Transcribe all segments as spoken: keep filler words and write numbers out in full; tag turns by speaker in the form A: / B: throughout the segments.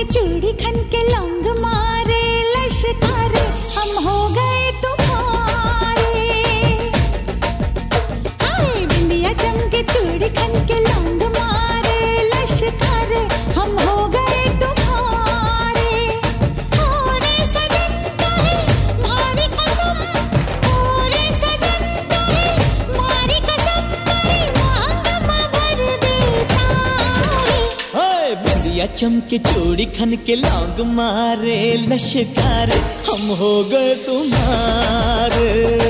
A: चूड़ी खन के लौंग मारे लश्कारे, हम हो गए तुम्हारे। हाय बिंदिया चमके चूड़ी खन के लौंग मारे लश्कारे, हम हो गए तुम्हारे। ओरे सजन तो है मारी कसम, ओरे सजन तो है मारी कसम, मेरी मांग में भर दे तारे।
B: हाय बिंदिया चमके चूड़ी खन के लौंग मारे लश्कारे, हम हो गए तुम्हारे।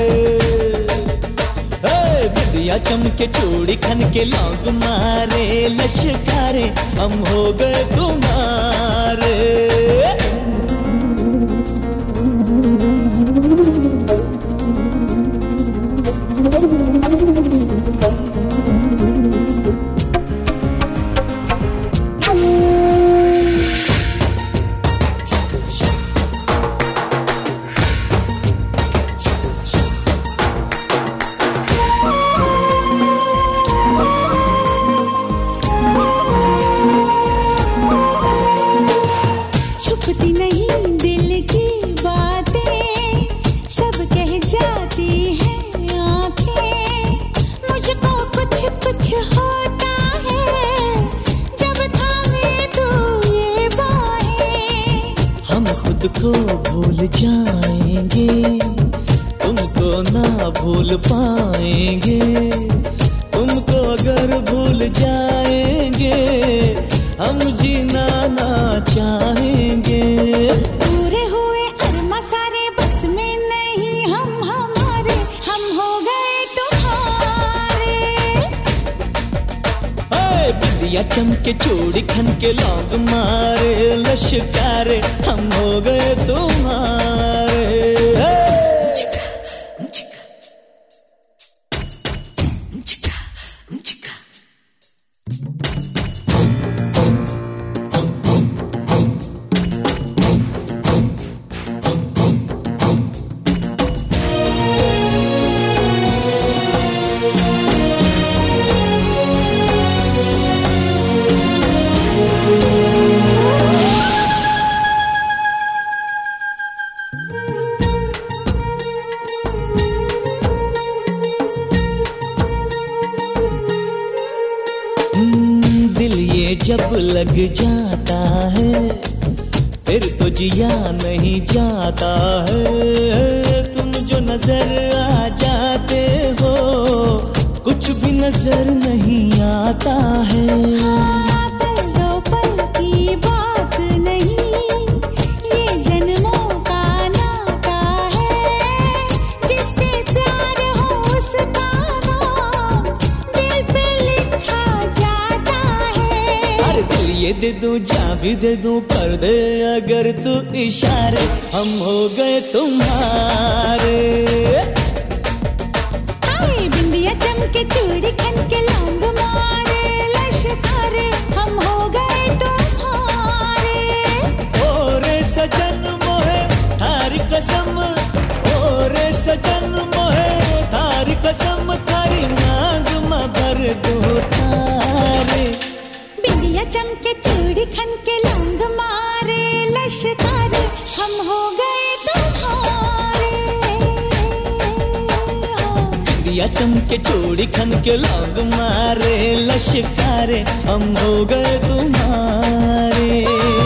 B: बिंदिया चमके चूड़ी खन के लौंग मारे लश्कारे, हम हो गए तुम्हारे।
A: छुपती नहीं दिल की बातें, सब कह जाती हैं आंखें। मुझको कुछ कुछ होता है जब थामे तू ये बाहें।
B: हम खुद को भूल जाएंगे, तुमको ना भूल पाएंगे। तुमको अगर भूल जाएंगे, हम जीना ना चाहेंगे।
A: पूरे हुए अरमा सारे बस में नहीं हम हमारे, हम हो गए तुम्हारे।
B: हाय बिंदिया चमके चूड़ी खन के लौंग मारे लश्कारे, हम हो गए तुम्हारे। दिल ये जब लग जाता है, फिर तो जिया नहीं जाता है। तुम जो नजर आ जाते हो, कुछ भी नजर नहीं आता है।
A: हाँ, पल दो पल की बात नहीं, ये जन्मों का नाता है। जिससे प्यार हो उसका नाम दिल पे लिखा जाता है।
B: अरे दिल ये दे दूं, जा भी दे दूं, कर दे अगर तू इशारे, हम हो गए तुम्हारे।
A: हाय बिंदिया चमके चूड़ी खन के लौंग मारे लश्कारे, हम हो गए तुम्हारे।
B: ओरे सजन मोहे थारी कसम, ओरे सजन मोहे थारी कसम, थारी मांग में भर दो तारे।
A: बिंदिया चमके चूड़ी खन के लौंग मारे लश्कारे, हम हो गए तुम्हारे।
B: बिंदिया चमके चूड़ी खन के लौंग मारे लश्कारे, हम हो गए तुम्हारे।